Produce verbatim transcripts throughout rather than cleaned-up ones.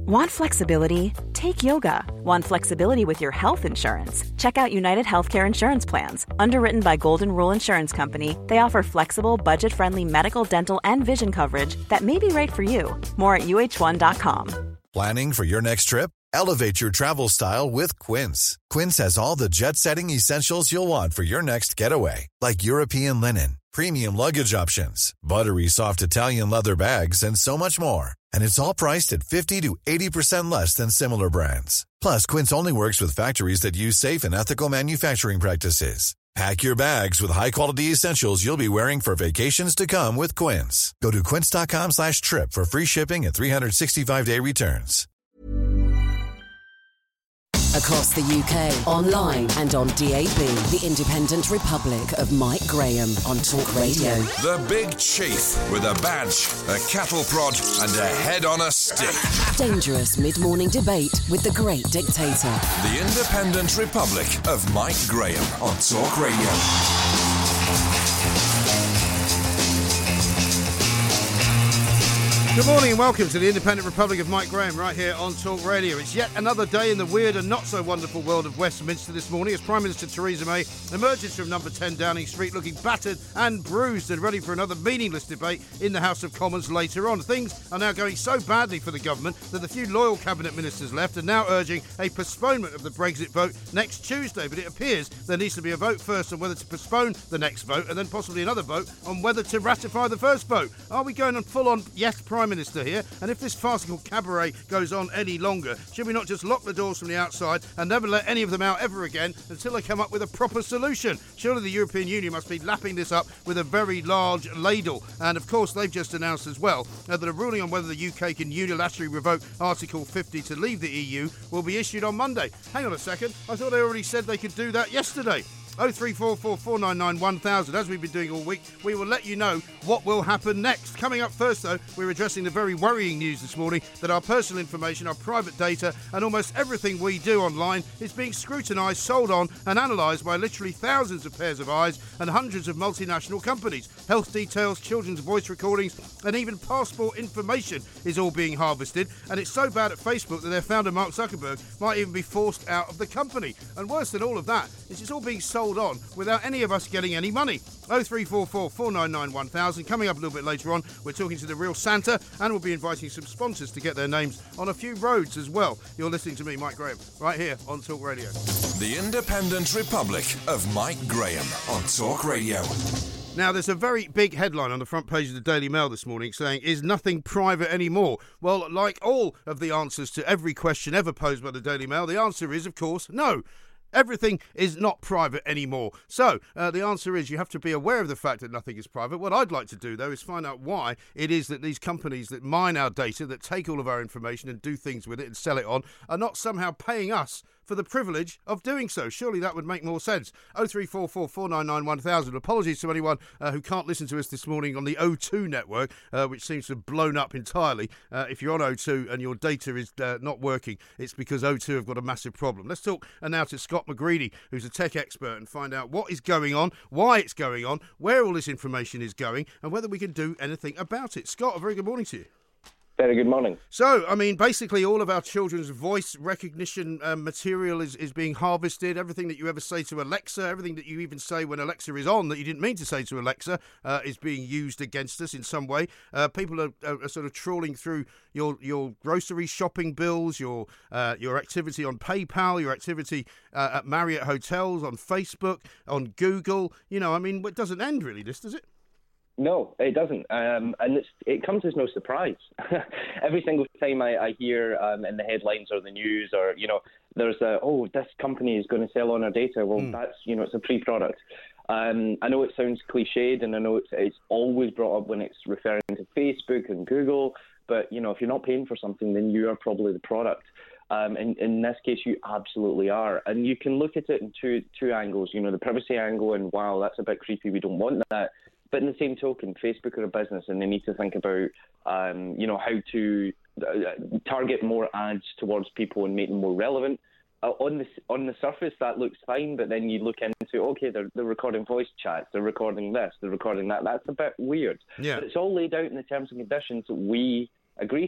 Want flexibility? Take yoga. Want flexibility with your health insurance? Check out United Healthcare Insurance Plans. Underwritten by Golden Rule Insurance Company, they offer flexible, budget-friendly medical, dental, and vision coverage that may be right for you. More at U H one dot com. Planning for your next trip? Elevate your travel style with Quince. Quince has all the jet-setting essentials you'll want for your next getaway, like European linen, premium luggage options, buttery soft Italian leather bags, and so much more. And it's all priced at fifty to eighty percent less than similar brands. Plus, Quince only works with factories that use safe and ethical manufacturing practices. Pack your bags with high-quality essentials you'll be wearing for vacations to come with Quince. Go to quince.com slash trip for free shipping and three sixty-five day returns. Across the U K, online and on D A B, the Independent Republic of Mike Graham on Talk Radio. The Big Chief with a badge, a cattle prod and a head on a stick. Dangerous mid-morning debate with the great dictator. The Independent Republic of Mike Graham on Talk Radio. Good morning and welcome to the Independent Republic of Mike Graham right here on Talk Radio. It's yet another day in the weird and not so wonderful world of Westminster this morning as Prime Minister Theresa May emerges from number ten Downing Street looking battered and bruised and ready for another meaningless debate in the House of Commons later on. Things are now going so badly for the government that the few loyal cabinet ministers left are now urging a postponement of the Brexit vote next Tuesday. But it appears there needs to be a vote first on whether to postpone the next vote and then possibly another vote on whether to ratify the first vote. Are we going on full on yes, Prime Minister here? And if this farcical cabaret goes on any longer, should we not just lock the doors from the outside and never let any of them out ever again until they come up with a proper solution? Surely the European Union must be lapping this up with a very large ladle. And of course they've just announced as well uh, that a ruling on whether the U K can unilaterally revoke Article fifty to leave the E U will be issued on Monday. Hang on a second, I thought they already said they could do that yesterday. oh three four four, four nine nine, one thousand. As we've been doing all week, we will let you know what will happen next. Coming up first, though, we're addressing the very worrying news this morning that our personal information, our private data, and almost everything we do online is being scrutinised, sold on, and analysed by literally thousands of pairs of eyes and hundreds of multinational companies. Health details, children's voice recordings, and even passport information is all being harvested. And it's so bad at Facebook that their founder, Mark Zuckerberg, might even be forced out of the company. And worse than all of that is it's all being sold on without any of us getting any money. oh three four four, four nine nine, one thousand. Coming up a little bit later on, we're talking to the real Santa, and we'll be inviting some sponsors to get their names on a few roads as well. You're listening to me, Mike Graham, right here on Talk Radio. The Independent Republic of Mike Graham on Talk Radio. Now, there's a very big headline on the front page of the Daily Mail this morning saying, is nothing private anymore? Well, like all of the answers to every question ever posed by the Daily Mail, the answer is, of course, no. Everything is not private anymore. So, uh, the answer is you have to be aware of the fact that nothing is private. What I'd like to do, though, is find out why it is that these companies that mine our data, that take all of our information and do things with it and sell it on, are not somehow paying us for the privilege of doing so. Surely that would make more sense. oh three four four, four nine nine, one thousand. Apologies to anyone uh, who can't listen to us this morning on the O two network, uh, which seems to have blown up entirely. Uh, if you're on O two and your data is uh, not working, it's because O two have got a massive problem. Let's talk uh, now to Scott McGreedy, who's a tech expert, and find out what is going on, why it's going on, where all this information is going, and whether we can do anything about it. Scott, a very good morning to you. Very good morning. So, I mean, basically all of our children's voice recognition um, material is, is being harvested. Everything that you ever say to Alexa, everything that you even say when Alexa is on that you didn't mean to say to Alexa uh, is being used against us in some way. Uh, people are, are, are sort of trawling through your your grocery shopping bills, your uh, your activity on PayPal, your activity uh, at Marriott Hotels, on Facebook, on Google. You know, I mean, it doesn't end really, this, does it? No, it doesn't. Um, and it's, it comes as no surprise. Every single time I, I hear um, in the headlines or the news or, you know, there's a, oh, this company is going to sell on our data. Well, mm. that's, you know, it's a pre-product. Um, I know it sounds cliched and I know it's, it's always brought up when it's referring to Facebook and Google. But, you know, if you're not paying for something, then you are probably the product. Um, and in this case, you absolutely are. And you can look at it in two two angles, you know, the privacy angle and, wow, that's a bit creepy. We don't want that. But in the same token, Facebook are a business and they need to think about, um, you know, how to uh, target more ads towards people and make them more relevant. Uh, on the on the surface, that looks fine, but then you look into, okay, they're, they're recording voice chats, they're recording this, they're recording that. That's a bit weird. Yeah. But it's all laid out in the terms and conditions that we agree to.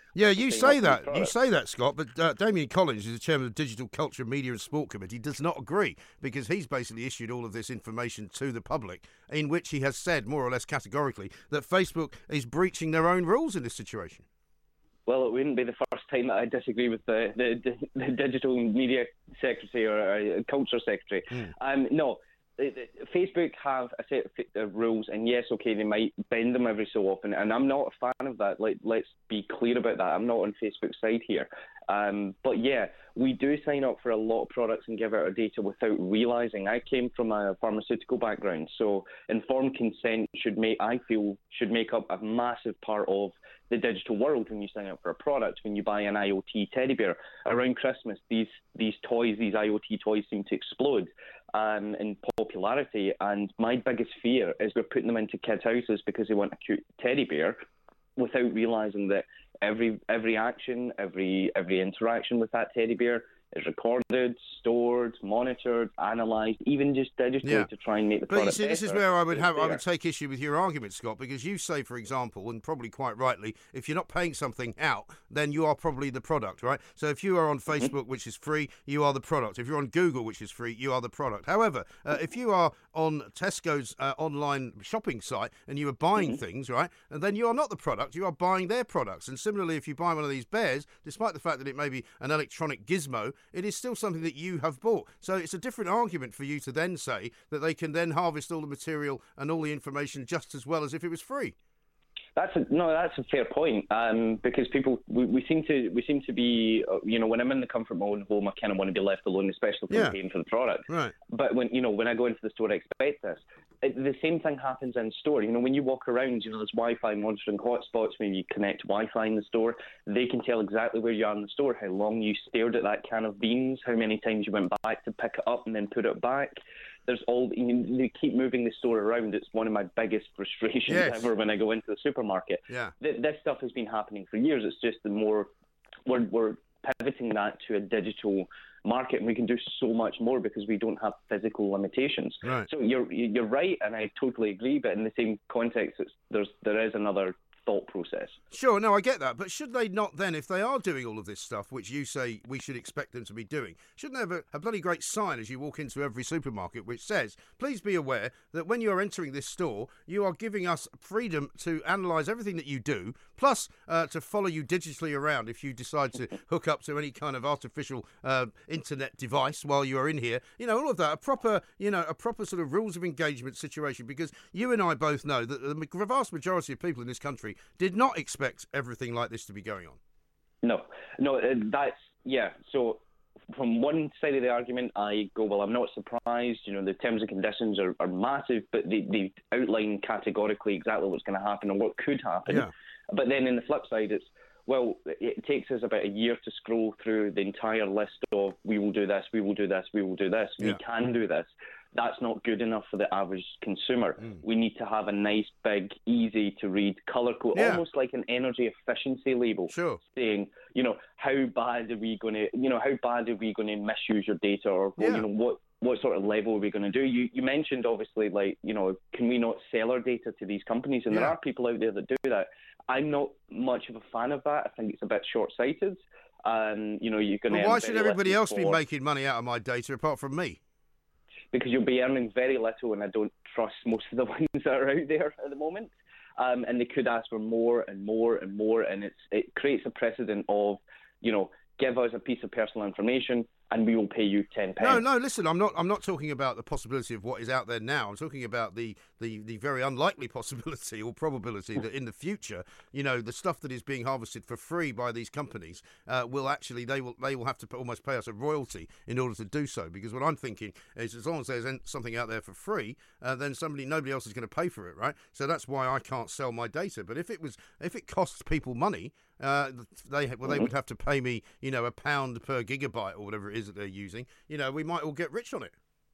Yeah, you Saying say up that. for You products. say that, Scott. But uh, Damien Collins, who's the chairman of the Digital Culture, Media and Sport Committee, does not agree because he's basically issued all of this information to the public, in which he has said, more or less categorically, that Facebook is breaching their own rules in this situation. Well, it wouldn't be the first time that I disagree with the, the, the digital media secretary or uh, culture secretary. Mm. Um, no, the, the, Facebook have a set of rules, and yes, okay, they might bend them every so often, and I'm not a fan of that. Like, let's be clear about that. I'm not on Facebook's side here. Um, but yeah, we do sign up for a lot of products and give out our data without realising. I came from a pharmaceutical background, so informed consent should make, I feel, should make up a massive part of the digital world when you sign up for a product. When you buy an I O T teddy bear around Christmas, these these toys, these I O T toys, seem to explode um, in popularity. And my biggest fear is we're putting them into kids' houses because they want a cute teddy bear, without realising that every every action, every every interaction with that teddy bear is recorded, stored, monitored, analysed, even just digitally Yeah. to try and make the But product you see, this is better. where I would have I There. would take issue with your argument, Scott, because you say, for example, and probably quite rightly, if you're not paying something out, then you are probably the product, right? So if you are on Facebook, which is free, you are the product. If you're on Google, which is free, you are the product. However, uh, if you are on Tesco's uh, online shopping site and you are buying things, right, and then you are not the product, you are buying their products. And similarly, if you buy one of these bears, despite the fact that it may be an electronic gizmo, it is still something that you have bought. So it's a different argument for you to then say that they can then harvest all the material and all the information just as well as if it was free. That's a, no, that's a fair point. Um, because people, we, we seem to, we seem to be, uh, you know, when I'm in the comfort of my own home, I kind of want to be left alone, especially if Yeah. I'm paying for the product. Right. But when, you know, when I go into the store, I expect this. It, the same thing happens in store. You know, when you walk around, you know, there's Wi-Fi monitoring hotspots. When you connect Wi-Fi in the store, they can tell exactly where you are in the store, how long you stared at that can of beans, how many times you went back to pick it up and then put it back. There's all, you know, they keep moving the store around. It's one of my biggest frustrations Yes. ever when I go into the supermarket. Yeah. Th- this stuff has been happening for years. It's just the more we're, we're pivoting that to a digital market, and we can do so much more because we don't have physical limitations. Right. So you're you're right, and I totally agree. But in the same context, it's, there's there is another thought process. Sure, no, I get that. But should they not then, if they are doing all of this stuff, which you say we should expect them to be doing, shouldn't they have a, a bloody great sign as you walk into every supermarket which says, please be aware that when you are entering this store, you are giving us freedom to analyse everything that you do, plus uh, to follow you digitally around if you decide to hook up to any kind of artificial uh, internet device while you are in here. You know, all of that, a proper, you know, a proper sort of rules of engagement situation, because you and I both know that the vast majority of people in this country did not expect everything like this to be going on. No, no, uh, that's, yeah, so from one side of the argument, I go, well, I'm not surprised, you know, the terms and conditions are, are massive, but they, they outline categorically exactly what's going to happen and what could happen. Yeah. But then in the flip side, it's, well, it takes us about a year to scroll through the entire list of we will do this, we will do this, we will do this, Yeah. we can do this. That's not good enough for the average consumer. Mm. We need to have a nice, big, easy-to-read colour code, Yeah. almost like an energy efficiency label, Sure. saying, you know, how bad are we going to, you know, how bad are we going to misuse your data, or Yeah. you know, what what sort of level are we going to do? You you mentioned obviously, like, you know, can we not sell our data to these companies? And Yeah. there are people out there that do that. I'm not much of a fan of that. I think it's a bit short-sighted. Um, you know, you're going to. Well, why should everybody else be for... making money out of my data apart from me? Because you'll be earning very little, and I don't trust most of the ones that are out there at the moment. Um, and they could ask for more and more and more, and it's it creates a precedent of, you know, give us a piece of personal information and we will pay you ten pence. No, no. Listen, I'm not. I'm not talking about the possibility of what is out there now. I'm talking about the, the, the very unlikely possibility or probability that in the future, you know, the stuff that is being harvested for free by these companies uh, will actually they will they will have to p- almost pay us a royalty in order to do so. Because what I'm thinking is, as long as there's something out there for free, uh, then somebody nobody else is going to pay for it, right? So that's why I can't sell my data. But if it was if it costs people money, uh, they well they would have to pay me, you know, a pound per gigabyte or whatever it is that they're using. You know, we might all get rich on it.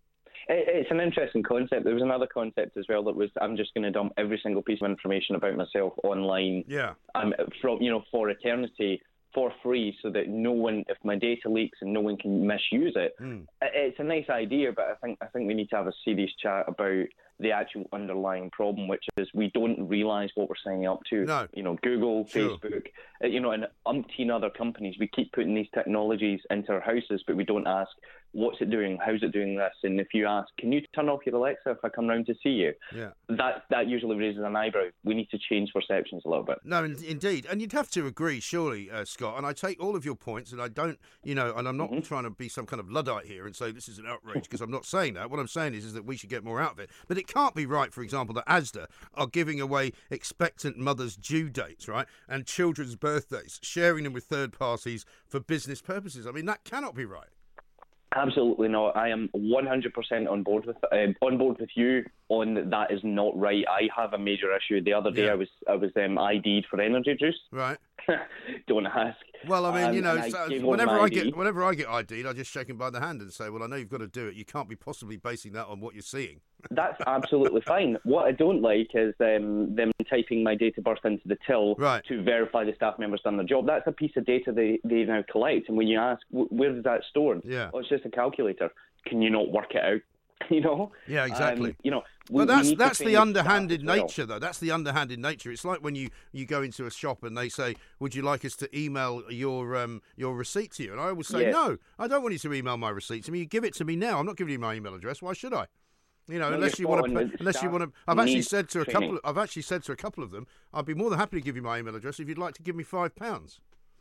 It's an interesting concept. There was another concept as well that was, I'm just going to dump every single piece of information about myself online, Yeah. um, from you know for eternity for free, so that no one, if my data leaks and no one can misuse it. Mm. It's a nice idea, but I think I think we need to have a serious chat about the actual underlying problem, which is we don't realise what we're signing up to. No. You know, Google, Sure. Facebook, uh, you know, and umpteen other companies. We keep putting these technologies into our houses, but we don't ask, what's it doing? How's it doing this? And if you ask, can you turn off your Alexa if I come round to see you? Yeah. That that usually raises an eyebrow. We need to change perceptions a little bit. No, in, indeed. And you'd have to agree, surely, uh, Scott, and I take all of your points, and I don't, you know, and I'm not Mm-hmm. trying to be some kind of Luddite here and say this is an outrage, because I'm not saying that. What I'm saying is, is that we should get more out of it. But it can't be right, for example, that Asda are giving away expectant mothers' due dates, right, and children's birthdays, sharing them with third parties for business purposes. I mean, that cannot be right. Absolutely not. I am one hundred percent on board with um, on board with you on that is not right. I have a major issue. The other day Yeah. I was I was um, I D'd for energy juice. Right. Don't ask. Well, I mean, Um, you know, and I so gave over whenever my I I D. get whenever I get I D'd, I just shake him by the hand and say, "Well, I know you've got to do it. You can't be possibly basing that on what you're seeing." That's absolutely fine. What I don't like is um, them typing my date of birth into the till Right. to verify the staff member's done their job. That's a piece of data they, they now collect. And when you ask, wh- where is that stored? Yeah. Oh, it's just a calculator. Can you not work it out? You know? Yeah, exactly. Um, you know, we, Well, we that's need to that's train the staff underhanded as well. nature, though. That's the underhanded nature. It's like when you, you go into a shop and they say, "Would you like us to email your um your receipt to you?" And I always say, Yeah. "No, I don't want you to email my receipt to me. You give it to me now. I'm not giving you my email address. Why should I?" You know, No, unless you you're want spot to, on. unless you Staff want to. I've actually need said to a training. couple. I've actually said to a couple of them, I'd be more than happy to give you my email address if you'd like to give me five pounds.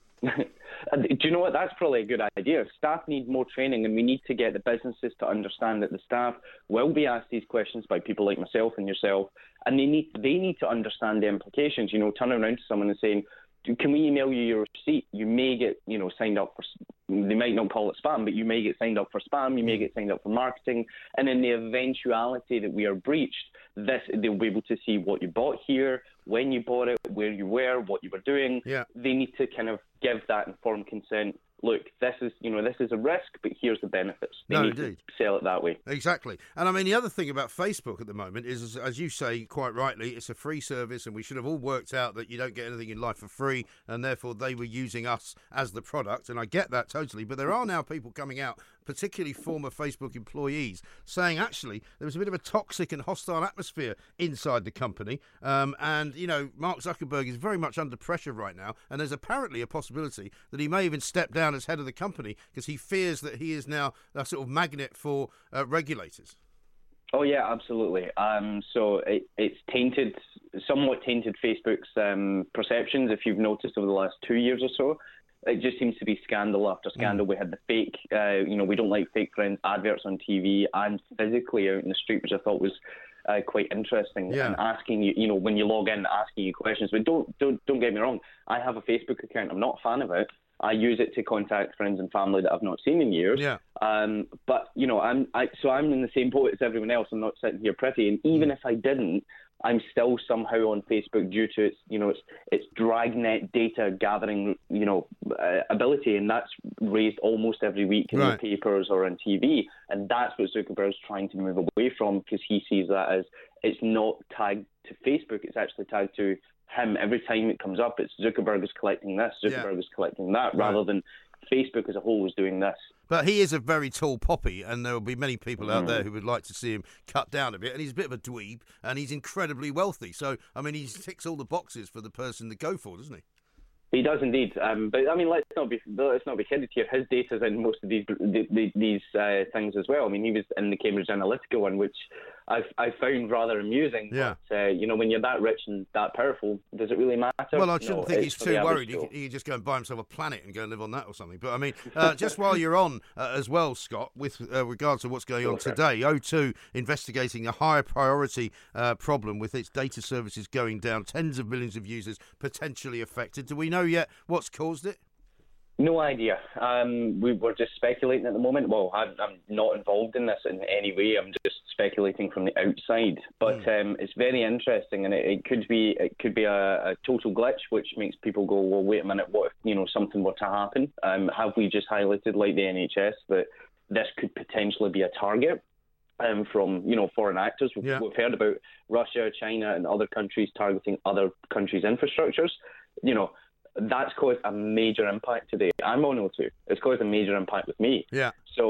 And do you know what? That's probably a good idea. Staff need more training, and we need to get the businesses to understand that the staff will be asked these questions by people like myself and yourself, and they need they need to understand the implications. You know, turning around to someone and saying, "Can we email you your receipt?" You may get, you know, signed up for. They might not call it spam, but you may get signed up for spam. You may get signed up for marketing, and in the eventuality that we are breached, this they'll be able to see what you bought here, when you bought it, where you were, what you were doing. Yeah. They need to kind of give that informed consent. Look, this is, you know, this is a risk, but here's the benefits. They No, need indeed. to sell it that way. Exactly. And I mean, the other thing about Facebook at the moment is, as- as you say quite rightly, it's a free service, and we should have all worked out that you don't get anything in life for free, and therefore they were using us as the product. And I get that totally. But there are now people coming out, particularly former Facebook employees, saying actually there was a bit of a toxic and hostile atmosphere inside the company. Um, and, you know, Mark Zuckerberg is very much under pressure right now, and there's apparently a possibility that he may even step down as head of the company because he fears that he is now a sort of magnet for uh, regulators. Oh yeah, absolutely. Um, so it, it's tainted, somewhat tainted Facebook's um, perceptions. If you've noticed over the last two years or so, it just seems to be scandal after scandal. Mm. We had the fake, uh, you know, we don't like fake friends adverts on T V and physically out in the street, which I thought was uh, quite interesting. Yeah. And asking you, you know, when you log in, asking you questions. But don't, don't, don't get me wrong. I have a Facebook account. I'm not a fan of it. I use it to contact friends and family that I've not seen in years. Yeah. Um, but you know, I'm I, so I'm in the same boat as everyone else. I'm not sitting here pretty. And even mm. if I didn't, I'm still somehow on Facebook due to its, you know, its its dragnet data gathering, you know, uh, ability, and that's raised almost every week in right. the papers or on T V. And that's what Zuckerberg's trying to move away from, because he sees that as it's not tagged to Facebook; it's actually tagged to him. Every time it comes up, it's Zuckerberg is collecting this, Zuckerberg yeah. is collecting that, right. rather than Facebook as a whole is doing this. But he is a very tall poppy, and there will be many people out Mm. there who would like to see him cut down a bit. And he's a bit of a dweeb, and he's incredibly wealthy. So, I mean, he ticks all the boxes for the person to go for, doesn't he? He does indeed, um, but I mean, let's not be let's not be kidded here. His data's in most of these these uh, things as well. I mean, he was in the Cambridge Analytica one, which I've I found rather amusing. Yeah. But, uh, you know, when you're that rich and that powerful, does it really matter? Well, I shouldn't no, think it's he's for too the average worried. He Joe. could, he could just go and buy himself a planet and go and live on that or something. But I mean, uh, just while you're on uh, as well, Scott, with uh, regards to what's going on Sure, today, O two investigating a higher priority uh, problem with its data services going down, tens of millions of users potentially affected. Do we know yet what's caused it? No idea. Um, we were just speculating at the moment. Well, I'm, I'm not involved in this in any way. I'm just speculating from the outside. But mm. um, it's very interesting, and it, it could be it could be a, a total glitch, which makes people go, well, wait a minute, what if, you know, something were to happen? Um, have we just highlighted, like the N H S, that this could potentially be a target? Um, from, you know, foreign actors. We've, yeah. we've heard about Russia, China, and other countries targeting other countries' infrastructures. You know, that's caused a major impact today. I'm on O two. It's caused a major impact with me. Yeah. So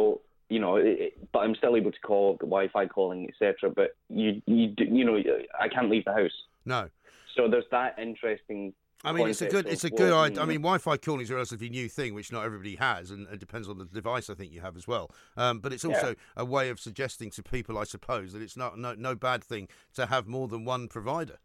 you know, it, it, but I'm still able to call, get Wi-Fi calling, et cetera. But you, you, you know, I can't leave the house. No. So there's that interesting. I mean, it's a good, it's a what, good idea. I mean, Wi-Fi calling is a relatively new thing, which not everybody has, and it depends on the device I think you have as well. Um, but it's also yeah. a way of suggesting to people, I suppose, that it's not no, no bad thing to have more than one provider.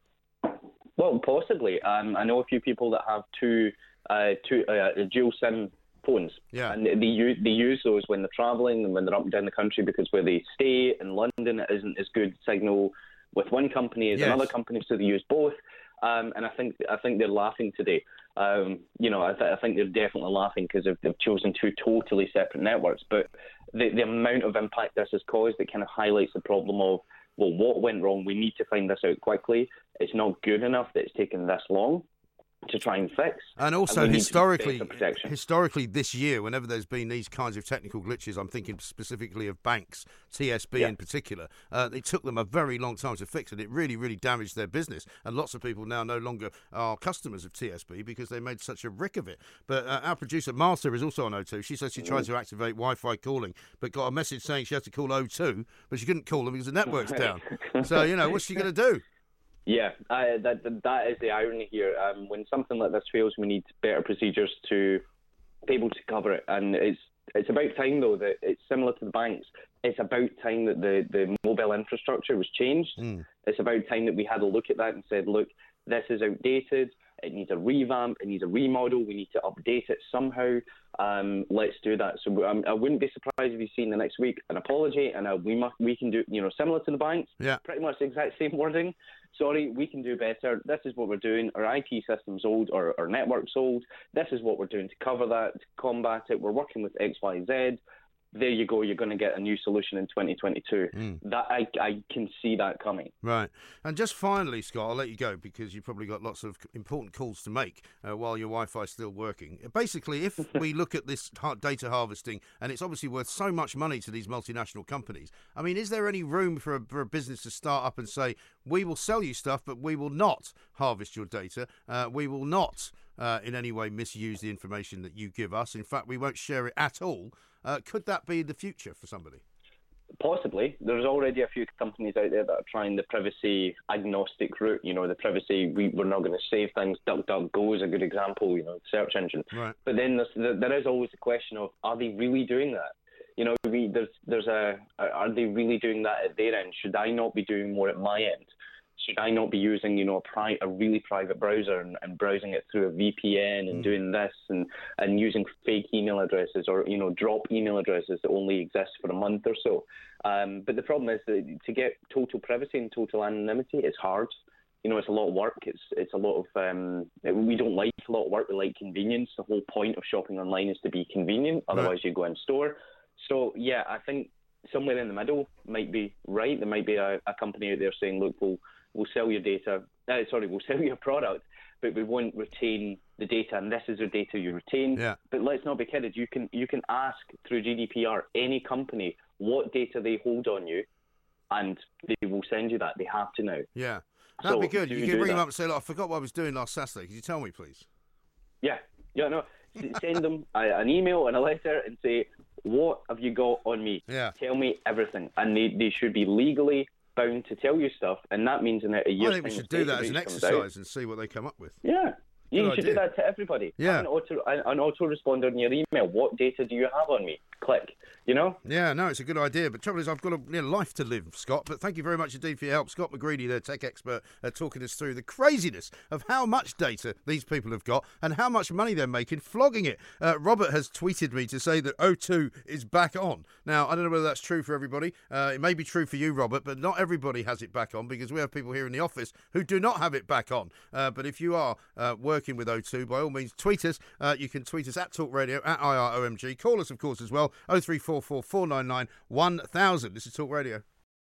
Well, possibly. Um, I know a few people that have two, uh, two uh, dual SIM phones, yeah. and they use they use those when they're travelling and when they're up and down the country, because where they stay in London, it isn't as good signal with one company as yes. another company, so they use both. Um, and I think I think they're laughing today. Um, you know, I, th- I think they're definitely laughing because they've, they've chosen two totally separate networks. But the, the amount of impact this has caused, it kind of highlights the problem of, well, what went wrong? We need to find this out quickly. It's not good enough that it's taken this long to try and fix. And also and historically, historically this year, whenever there's been these kinds of technical glitches, I'm thinking specifically of banks, T S B yeah. in particular, uh, it took them a very long time to fix it. It really, really damaged their business. And lots of people now no longer are customers of T S B because they made such a rick of it. But uh, our producer, Martha, is also on O two. She says she tried to activate Wi-Fi calling, but got a message saying she had to call O two, but she couldn't call them because the network's down. So, you know, what's she going to do? Yeah, uh, that that is the irony here. Um, when something like this fails, we need better procedures to be able to cover it. And it's it's about time, though, that it's similar to the banks. It's about time that the, the mobile infrastructure was changed. Mm. It's about time that we had a look at that and said, look, this is outdated. It needs a revamp. It needs a remodel. We need to update it somehow. Um, let's do that. So um, I wouldn't be surprised if you see in the next week an apology, and a, we must we can do, you know, similar to the banks. Yeah. Pretty much the exact same wording. Sorry, we can do better. This is what we're doing. Our I T system's old, or our network's old. This is what we're doing to cover that, to combat it. We're working with X Y Z. There you go. You're going to get a new solution in twenty twenty-two. Mm. That I, I can see that coming. Right. And just finally, Scott, I'll let you go because you've probably got lots of important calls to make uh, while your Wi-Fi's still working. Basically, if we look at this data harvesting, and it's obviously worth so much money to these multinational companies, I mean, is there any room for a, for a business to start up and say, we will sell you stuff, but we will not harvest your data. Uh, we will not uh, in any way misuse the information that you give us. In fact, we won't share it at all. Uh, could that be the future for somebody? Possibly. There's already a few companies out there that are trying the privacy agnostic route. You know, the privacy, we, we're not going to save things. DuckDuckGo is a good example, you know, search engine. Right. But then there's, there is always the question of, are they really doing that? You know, we, there's, there's a, are they really doing that at their end? Should I not be doing more at my end? Should I not be using, you know, a, pri- a really private browser and, and browsing it through a V P N and mm. doing this and, and using fake email addresses or, you know, drop email addresses that only exist for a month or so? Um, but the problem is that to get total privacy and total anonymity, it's hard. You know, it's a lot of work. It's it's a lot of, um, we don't like a lot of work. We like convenience. The whole point of shopping online is to be convenient. Otherwise, right. you go in store. So, yeah, I think somewhere in the middle might be right. There might be a, a company out there saying, look, we'll, we'll sell your data, uh, sorry, we'll sell your product, but we won't retain the data, and this is the data you retain. Yeah. But let's not be kidded. You can you can ask through G D P R any company what data they hold on you, and they will send you that. They have to now. Yeah. That'd so be good. You, you can ring that. them up and say, look, I forgot what I was doing last Saturday. Could you tell me, please? Yeah. Yeah, no. Send them a, an email and a letter and say, what have you got on me? Yeah. Tell me everything. And they, they should be legally bound to tell you stuff, and that means in a year's I think we should do that as an exercise and see what they come up with. Yeah. You Good should idea. do that to everybody. Yeah. Have an auto, an autoresponder in your email. What data do you have on me? Click. You know? Yeah, no, it's a good idea. But trouble is, I've got a you know, life to live, Scott. But thank you very much indeed for your help. Scott McGreedy, the tech expert, uh, talking us through the craziness of how much data these people have got and how much money they're making flogging it. Uh, Robert has tweeted me to say that O two is back on. Now, I don't know whether that's true for everybody. Uh, it may be true for you, Robert, but not everybody has it back on because we have people here in the office who do not have it back on. Uh, but if you are uh, working with O two, by all means, tweet us. Uh, you can tweet us at Talk Radio, at I R O M G. Call us, of course, as well, oh three four four, four nine nine, one thousand. This is Talk Radio.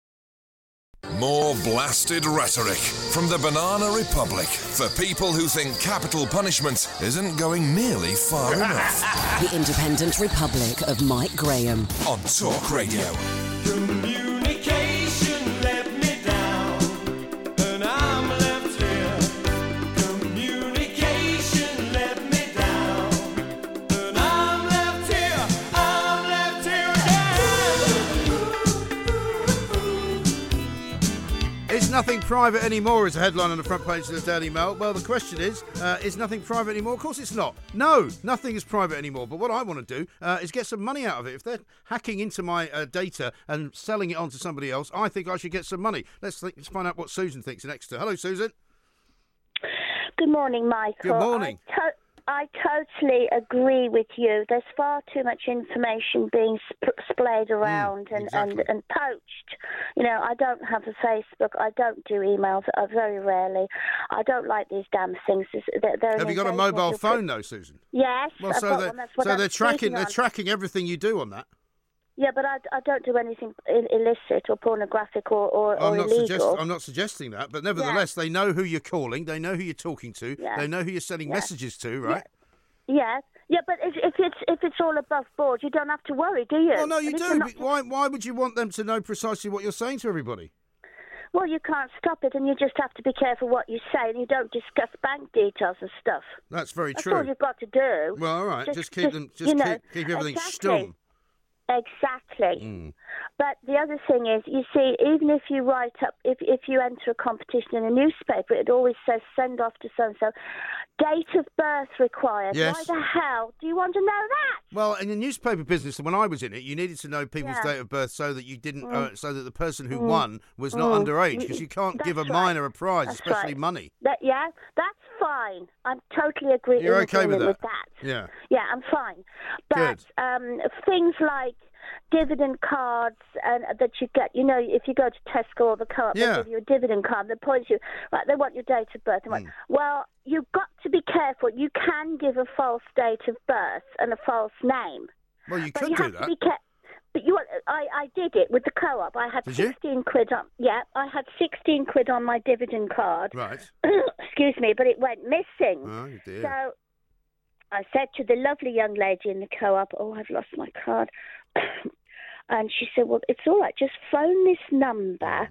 More blasted rhetoric from the Banana Republic for people who think capital punishment isn't going nearly far enough. The Independent Republic of Mike Graham on Talk Radio. Communication let me down, and I'm left here. Communication let me down, and I'm left here. I'm left here again. nothing private anymore is a headline on the front page of the Daily Mail. Well, the question is, uh, is nothing private anymore? Of course it's not. No, nothing is private anymore. But what I want to do uh, is get some money out of it. If they're hacking into my uh, data and selling it on to somebody else, I think I should get some money. Let's, think, let's find out what Susan thinks in Exeter. Hello, Susan. Good morning, Michael. Good morning. I, to- I totally agree with you. There's far too much information being sp- splayed around mm, and, exactly. and, and poached. You know, I don't have a Facebook. I don't do emails uh, very rarely. I don't like these damn things. They're, they're Have you got a mobile phone, though, Susan? Yes. Well, I've so got they're, one. That's what so I'm they're tracking they're on. tracking everything you do on that. Yeah, but I, I don't do anything Ill- illicit or pornographic or, or, I'm or not illegal. suggest- I'm not suggesting that, but nevertheless, Yeah. they know who you're calling, they know who you're talking to, Yeah. they know who you're sending Yeah. messages to, right? Yeah, yeah, but if, if it's if it's all above board, you don't have to worry, do you? Well, no, you And if do. you're not- but Why? Why would you want them to know precisely what you're saying to everybody? Well, you can't stop it, and you just have to be careful what you say, and you don't discuss bank details and stuff. That's very That's true. all you've got to do. Well, all right. Just, Just- keep just, them. Just you keep, know, keep everything exactly. stum. Exactly. Mm. But the other thing is, you see, even if you write up, if if you enter a competition in a newspaper, it always says send off to so-and-so. Date of birth required. Yes. Why the hell do you want to know that? Well, in the newspaper business, when I was in it, you needed to know people's Yeah. date of birth so that you didn't, Mm. uh, so that the person who Mm. won was not Mm. underage, because you can't give a That's right. minor a prize, That's especially right. money. That, yeah, that's fine. I'm totally agree- You're in okay with agreement that? with that. Yeah. Yeah, I'm fine. But um, things like dividend cards and that you get, you know, if you go to Tesco or the Co-op, Yeah. they give you a dividend card. They point you, right? They want your date of birth. And what- Mm. Well, you've got to be careful. You can give a false date of birth and a false name. Well, you But could you do have that. to be careful. But you, I, I did it with the Co-op. I had Did you? sixteen quid on. Yeah, I had sixteen quid on my dividend card. Right. Excuse me, but it went missing. Oh dear. So I said to the lovely young lady in the Co-op, "Oh, I've lost my card," and she said, "Well, it's all right. Just phone this number."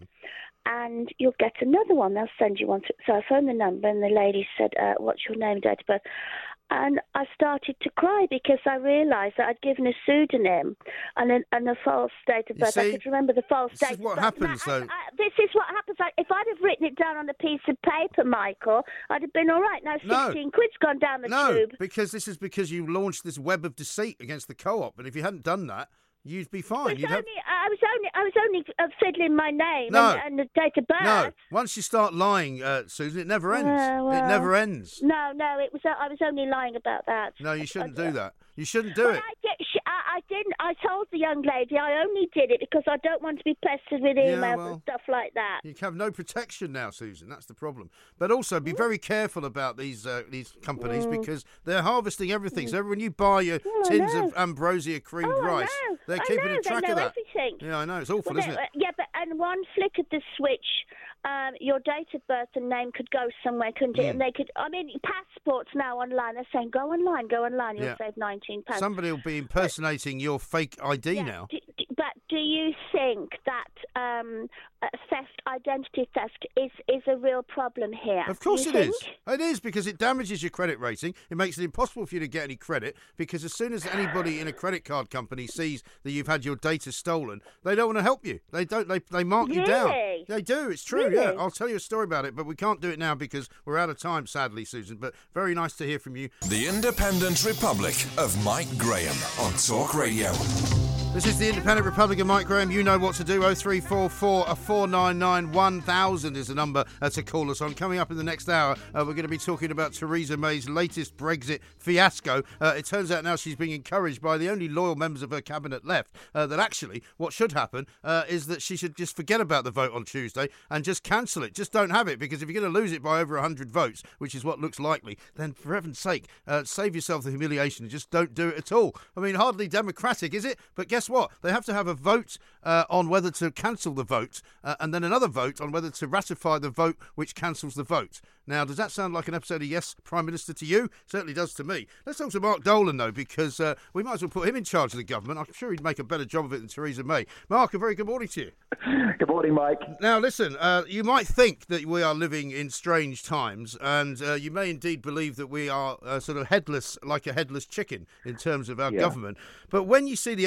And you'll get another one. They'll send you one. To... So I phoned the number, and the lady said, uh, "What's your name, date of birth?" And I started to cry because I realised that I'd given a pseudonym and a, and a false date of You birth. see, I could remember the false this date is of what birth. happens, Now, I- though. I- this is what happens. Like, if I'd have written it down on a piece of paper, Michael, I'd have been all right. Now No. sixteen quid's gone down the No, tube. because this is because you launched this web of deceit against the Co-op, and if you hadn't done that, you'd be fine. It's You'd only, have... I was only, I was only uh, fiddling my name No. and, and the date of birth. No, once you start lying, uh, Susan, it never ends. Uh, It well. never ends. No, no, it was. Uh, I was only lying about that. No, you shouldn't I- do that. You shouldn't do Well, it. I, did, sh- I, I didn't. I told the young lady I only did it because I don't want to be pestered with Yeah, emails well, and stuff like that. You have no protection now, Susan. That's the problem. But also, be very careful about these uh, these companies because they're harvesting everything. So when you buy your Oh, I tins know. of ambrosia creamed Oh, I rice, know. they're I keeping know. a track they know of that. everything. Yeah, I know. It's awful, Well, isn't they- it? uh, Yeah, but and one flick of the switch, um, your date of birth and name could go somewhere, couldn't it? Mm. And they could. I mean, passports now online. They're saying go online, go online. You'll Yeah. save nineteen pounds. Somebody will be impersonating your fake I D Yeah, now. do- do- but do you think that um, uh, theft, identity theft, is is a real problem here? Of course Do it you is. think? It is because it damages your credit rating. It makes it impossible for you to get any credit because as soon as anybody in a credit card company sees that you've had your data stolen, they don't want to help you. They don't. They they mark you down. Really? They do. It's true. Yeah, Really? I'll tell you a story about it, but we can't do it now because we're out of time, sadly, Susan. But very nice to hear from you. The Independent Republic of Mike Graham on Talk Radio. This is the Independent Republic of Mike Graham. You know what to do. oh three four four, four nine nine, one thousand is the number uh, to call us on. Coming up in the next hour, uh, we're going to be talking about Theresa May's latest Brexit fiasco. Uh, it turns out now she's being encouraged by the only loyal members of her cabinet left uh, that actually what should happen uh, is that she should just forget about the vote on Tuesday and just cancel it. Just don't have it, because if you're going to lose it by over one hundred votes, which is what looks likely, then for heaven's sake, uh, save yourself the humiliation and just don't do it at all. I mean, hardly democratic, is it? But guess what? They have to have a vote uh, on whether to cancel the vote uh, and then another vote on whether to ratify the vote which cancels the vote. Now, does that sound like an episode of Yes, Prime Minister to you? Certainly does to me. Let's talk to Mark Dolan, though, because uh, we might as well put him in charge of the government. I'm sure he'd make a better job of it than Theresa May. Mark, a very good morning to you. Good morning, Mike. Now, listen, uh, you might think that we are living in strange times, and uh, you may indeed believe that we are uh, sort of headless, like a headless chicken, in terms of our Yeah. government. But when you see the N H S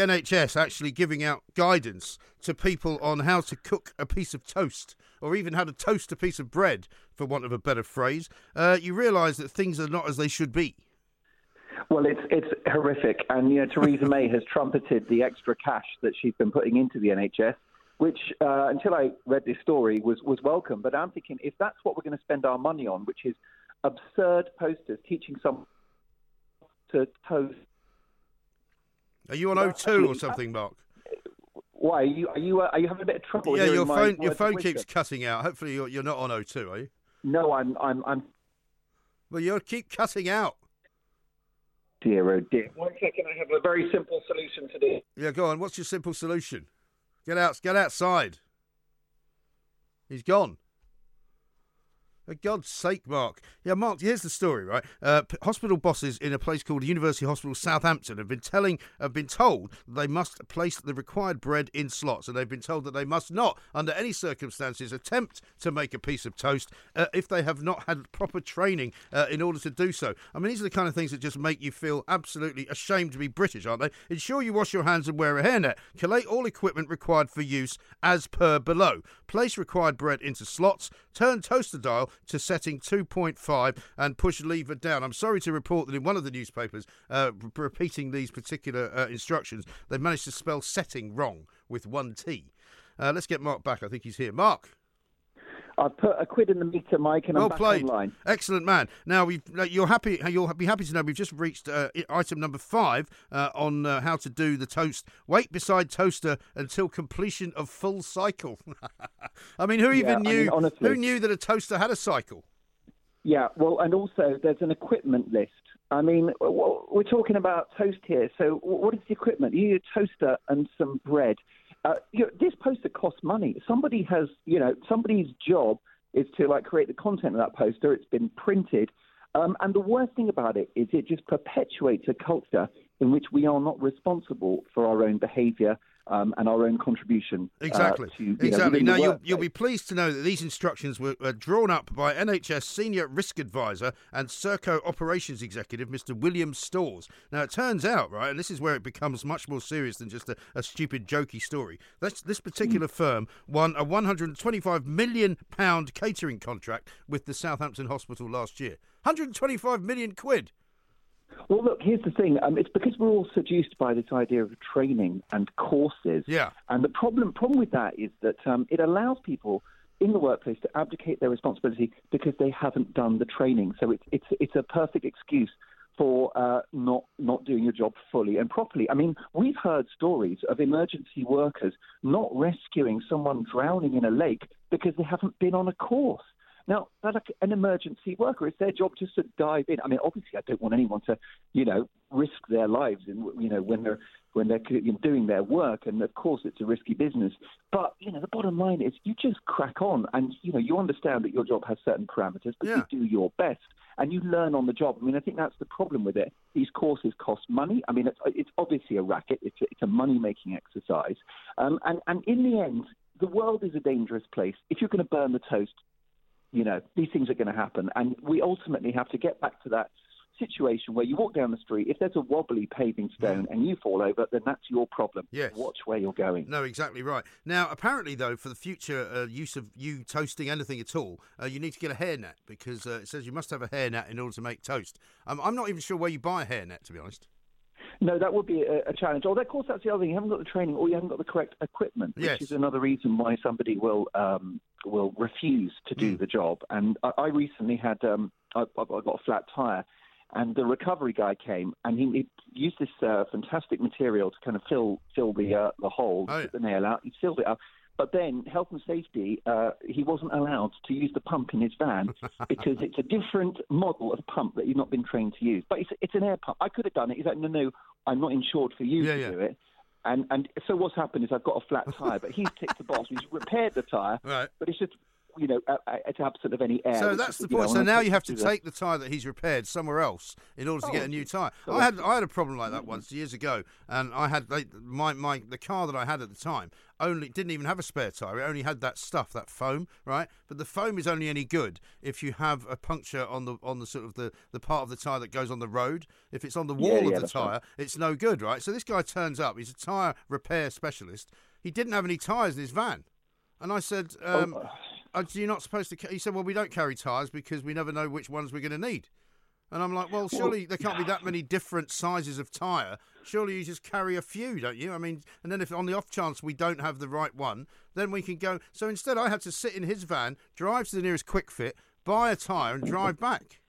S actually giving out guidance to people on how to cook a piece of toast, or even how to toast a piece of bread, for want of a better phrase, uh, you realise that things are not as they should be. Well, it's it's horrific. And, you know, Theresa May has trumpeted the extra cash that she's been putting into the N H S, which, uh, until I read this story, was, was welcome. But I'm thinking, if that's what we're going to spend our money on, which is absurd posters teaching someone to toast. Are you on O two or something, Mark? Why are you are you uh, are you having a bit of trouble? Yeah, your phone your phone wisdom? keeps cutting out. Hopefully, you're you're not on O two, are you? No, I'm I'm I'm. Well, you keep cutting out. Dear, oh dear. One second, I have a very simple solution to this. Yeah, go on. What's your simple solution? Get out. Get outside. He's gone. For God's sake, Mark. Yeah, Mark, here's the story, right? Uh, p- hospital bosses in a place called University Hospital Southampton have been telling, have been told that they must place the required bread in slots, and they've been told that they must not, under any circumstances, attempt to make a piece of toast uh, if they have not had proper training uh, in order to do so. I mean, these are the kind of things that just make you feel absolutely ashamed to be British, aren't they? Ensure you wash your hands and wear a hairnet. Collate all equipment required for use as per below. Place required bread into slots. Turn toaster dial to setting two point five and push lever down. I'm sorry to report that in one of the newspapers uh, r- repeating these particular uh, instructions, they've managed to spell setting wrong with one T. Uh, let's get Mark back. I think he's here. Mark. I've put a quid in the meter, Mike, and well I'm back played. online. Excellent, man. Now, we've, you're happy. You'll be happy to know we've just reached uh, item number five uh, on uh, how to do the toast. Wait beside toaster until completion of full cycle. I mean, who even yeah, knew? I mean, honestly, who knew that a toaster had a cycle? Yeah, well, and also there's an equipment list. I mean, we're talking about toast here. So, what is the equipment? You need a toaster and some bread. Uh, you know, this poster costs money. Somebody has, you know, somebody's job is to like create the content of that poster. It's been printed. Um, and the worst thing about it is it just perpetuates a culture in which we are not responsible for our own behaviour um, and our own contribution. Exactly. Uh, to, you exactly. know, now, you'll, workplace. you'll be pleased to know that these instructions were, were drawn up by N H S Senior Risk Advisor and Serco Operations Executive, Mister William Stores. Now, it turns out, right, and this is where it becomes much more serious than just a, a stupid, jokey story. This, this particular mm. firm won a one hundred twenty-five million pounds catering contract with the Southampton Hospital last year. one hundred twenty-five million quid. Well, look, here's the thing. Um, it's because we're all seduced by this idea of training and courses. Yeah. And the problem problem with that is that um, it allows people in the workplace to abdicate their responsibility because they haven't done the training. So it's it's it's a perfect excuse for uh, not not doing your job fully and properly. I mean, we've heard stories of emergency workers not rescuing someone drowning in a lake because they haven't been on a course. Now, they're like an emergency worker. It's their job just to dive in. I mean, obviously, I don't want anyone to, you know, risk their lives, in, you know, when they're when they're doing their work. And of course, it's a risky business. But you know, the bottom line is, you just crack on, and you know, you understand that your job has certain parameters, but yeah. you do your best, and you learn on the job. I mean, I think that's the problem with it. These courses cost money. I mean, it's, it's obviously a racket. It's a, it's a money-making exercise, um, and and in the end, the world is a dangerous place. If you're going to burn the toast, you know, these things are going to happen. And we ultimately have to get back to that situation where you walk down the street, if there's a wobbly paving stone and you fall over, then that's your problem. Yes. Watch where you're going. No, exactly right. Now, apparently, though, for the future uh, use of you toasting anything at all, uh, you need to get a hairnet because uh, it says you must have a hairnet in order to make toast. Um, I'm not even sure where you buy a hairnet, to be honest. No, that would be a, a challenge. Although, of course, that's the other thing. You haven't got the training or you haven't got the correct equipment, which yes. is another reason why somebody will um, will refuse to do mm. the job. And I, I recently had, um, I, I got a flat tyre, and the recovery guy came, and he, he used this uh, fantastic material to kind of fill fill the uh, the hole, oh, put yeah. the nail out. He filled it up. But then, health and safety, uh, he wasn't allowed to use the pump in his van because it's a different model of pump that you've not been trained to use. But it's, it's an air pump. I could have done it. He's like, no, no, I'm not insured for you yeah, to yeah. do it. And and so what's happened is I've got a flat tyre, but he's ticked the box. He's repaired the tyre, right. but it's just you know, uh, it's absent of any air. So that's the point. So now you have to take the tyre that he's repaired somewhere else in order to get a new tyre. I had I had a problem like that once years ago, and I had like, my my the car that I had at the time only didn't even have a spare tyre. It only had that stuff, that foam, right? But the foam is only any good if you have a puncture on the on the sort of the, the part of the tyre that goes on the road. If it's on the wall yeah, yeah, of the tyre, right. It's no good, right? So this guy turns up. He's a tyre repair specialist. He didn't have any tyres in his van. And I said, um, oh. are you not supposed to... Ca-? He said, well, we don't carry tyres because we never know which ones we're going to need. And I'm like, well, surely there can't be that many different sizes of tyre. Surely you just carry a few, don't you? I mean, and then if on the off chance we don't have the right one, then we can go... So instead I had to sit in his van, drive to the nearest Quick Fit, buy a tyre and drive back.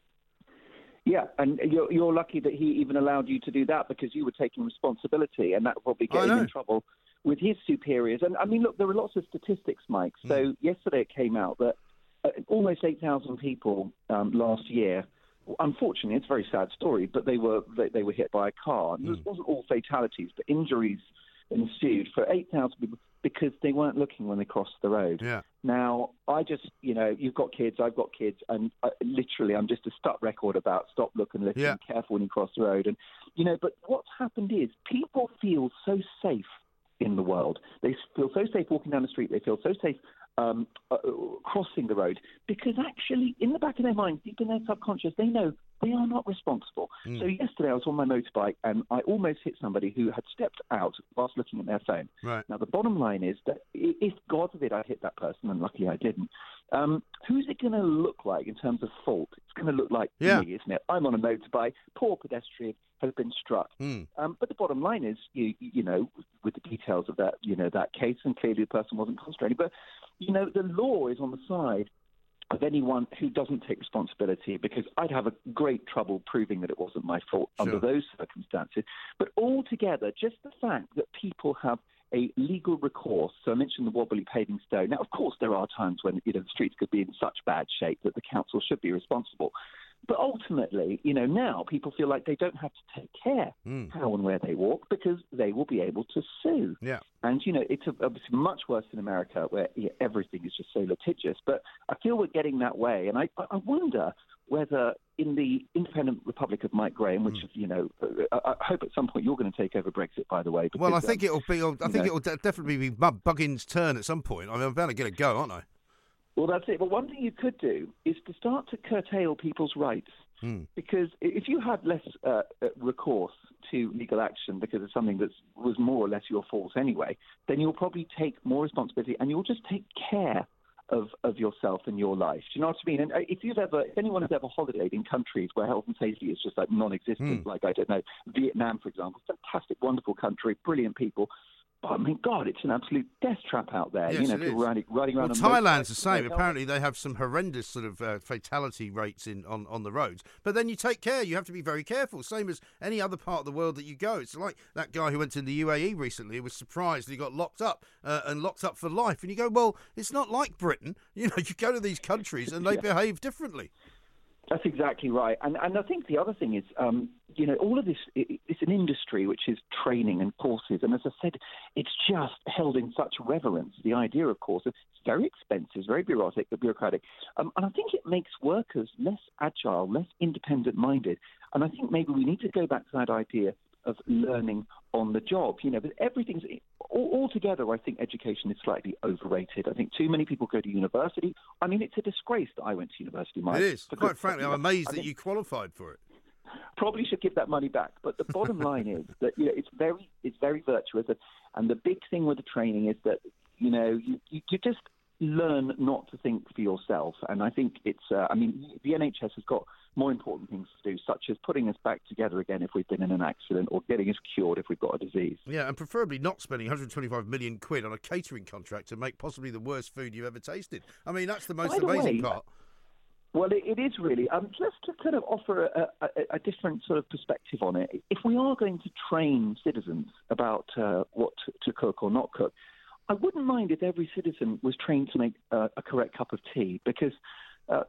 Yeah, and you're, you're lucky that he even allowed you to do that because you were taking responsibility, and that would probably get him in trouble with his superiors. And, I mean, look, there are lots of statistics, Mike. So mm. yesterday it came out that uh, almost eight thousand people um, last year, unfortunately, it's a very sad story, but they were they, they were hit by a car. And mm. It wasn't all fatalities, but injuries ensued for eight thousand people because they weren't looking when they crossed the road. Yeah. Now, I just, you know, you've got kids, I've got kids, and I, literally I'm just a stuck record about stop, look and listen, yeah. careful when you cross the road. And, you know, but what's happened is people feel so safe in the world. They feel so safe walking down the street. They feel so safe um, uh, crossing the road because actually in the back of their mind, deep in their subconscious, they know they are not responsible. Mm. So yesterday I was on my motorbike and I almost hit somebody who had stepped out whilst looking at their phone. Right. Now, the bottom line is that if, God forbid, I hit that person, and luckily I didn't, um, who's it going to look like in terms of fault? It's going to look like yeah. me, isn't it? I'm on a motorbike, poor pedestrian has been struck. Mm. Um, but the bottom line is, you you know, with the details of that, you know, that case, and clearly the person wasn't concentrating, but, you know, the law is on the side of anyone who doesn't take responsibility, because I'd have a great trouble proving that it wasn't my fault sure. under those circumstances. But altogether, just the fact that people have a legal recourse. So I mentioned the wobbly paving stone. Now, of course, there are times when, you know, the streets could be in such bad shape that the council should be responsible. But ultimately, you know, now people feel like they don't have to take care mm. how and where they walk because they will be able to sue. Yeah. And, you know, it's obviously much worse in America where yeah, everything is just so litigious. But I feel we're getting that way. And I, I wonder whether in the independent Republic of Mike Graham, which, mm. you know, I, I hope at some point you're going to take over Brexit, by the way. Because, well, I think um, it'll be, I think know, it'll definitely be Buggins' turn at some point. I mean, I'm about to get a go, aren't I? Well, that's it. But one thing you could do is to start to curtail people's rights. Mm. Because if you had less uh, recourse to legal action because of something that was more or less your fault anyway, then you'll probably take more responsibility and you'll just take care of, of yourself and your life. Do you know what I mean? And if you've ever, if anyone has ever holidayed in countries where health and safety is just like non-existent, mm. like, I don't know, Vietnam, for example, fantastic, wonderful country, brilliant people. But, I mean, God, it's an absolute death trap out there. Yes, you know, it people is. riding, riding around. Well, on Thailand's the motorbikes, same. you know, Apparently, they have some horrendous sort of uh, fatality rates in on, on the roads. But then you take care. You have to be very careful. Same as any other part of the world that you go. It's like that guy who went to the U A E recently who was surprised that he got locked up uh, and locked up for life. And you go, well, it's not like Britain. You know, you go to these countries and they yeah. behave differently. That's exactly right. And and I think the other thing is, um, you know, all of this, it, it's an industry which is training and courses. And as I said, it's just held in such reverence. The idea of courses, it's very expensive, it's very bureaucratic, bureaucratic. Um, and I think it makes workers less agile, less independent-minded. And I think maybe we need to go back to that idea of learning on the job, you know, but everything's all, altogether. I think education is slightly overrated. I think too many people go to university. I mean, it's a disgrace that I went to university, Mike. It is. Quite frankly, I'm amazed I that you qualified for it. Probably should give that money back. But the bottom line is that, you know, it's very, it's very virtuous. And the big thing with the training is that, you know, you, you, you just learn not to think for yourself. And I think it's, uh, I mean, the N H S has got more important things to do, such as putting us back together again if we've been in an accident, or getting us cured if we've got a disease. Yeah, and preferably not spending one hundred twenty-five million quid on a catering contract to make possibly the worst food you've ever tasted. I mean, that's the most By the amazing way, part. Well, it, it is really. Um, let's to kind of offer a, a, a different sort of perspective on it. If we are going to train citizens about uh, what to, to cook or not cook, I wouldn't mind if every citizen was trained to make uh, a correct cup of tea, because Uh,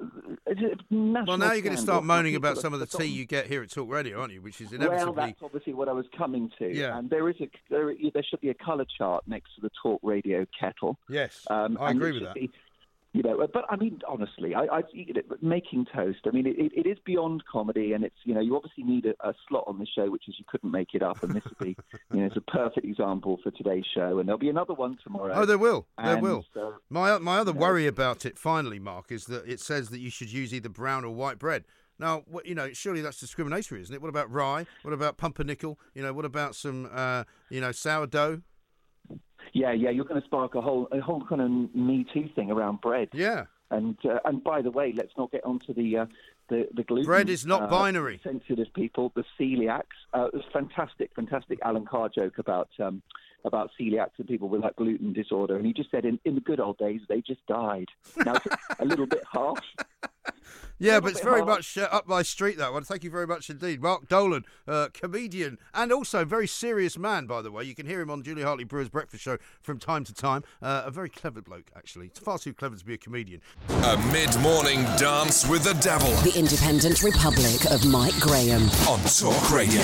well, now you're going to start moaning about some of the tea you get here at Talk Radio, aren't you? Which is inevitably... Well, that's obviously what I was coming to. Yeah. And there is a there, there should be a colour chart next to the Talk Radio kettle. Yes, um, I agree with that. Be, You know, but I mean, honestly, I, I you know, making toast. I mean, it, it is beyond comedy, and it's you know, you obviously need a, a slot on the show, which is you couldn't make it up, and this would be, you know, it's a perfect example for today's show, and there'll be another one tomorrow. Oh, there will, there and will. So, my my other you know, worry about it, finally, Mark, is that it says that you should use either brown or white bread. Now, what, you know, surely that's discriminatory, isn't it? What about rye? What about pumpernickel? You know, what about some, uh, you know, sourdough? Yeah, yeah, you're going to spark a whole a whole kind of Me Too thing around bread. Yeah. And uh, and by the way, let's not get onto the uh, the the gluten. Bread is not uh, binary. Sensitive people, the celiacs. Uh, it was fantastic, fantastic Alan Carr joke about um, about celiacs and people with like gluten disorder, and he just said in, in the good old days they just died. Now it's a little bit harsh. Yeah, but it's very much uh, up my street, that one. Thank you very much indeed. Mark Dolan, uh, comedian and also very serious man, by the way. You can hear him on Julia Hartley Brewer's Breakfast Show from time to time. Uh, a very clever bloke, actually. It's far too clever to be a comedian. A mid-morning dance with the devil. The Independent Republic of Mike Graham. On Talk Radio.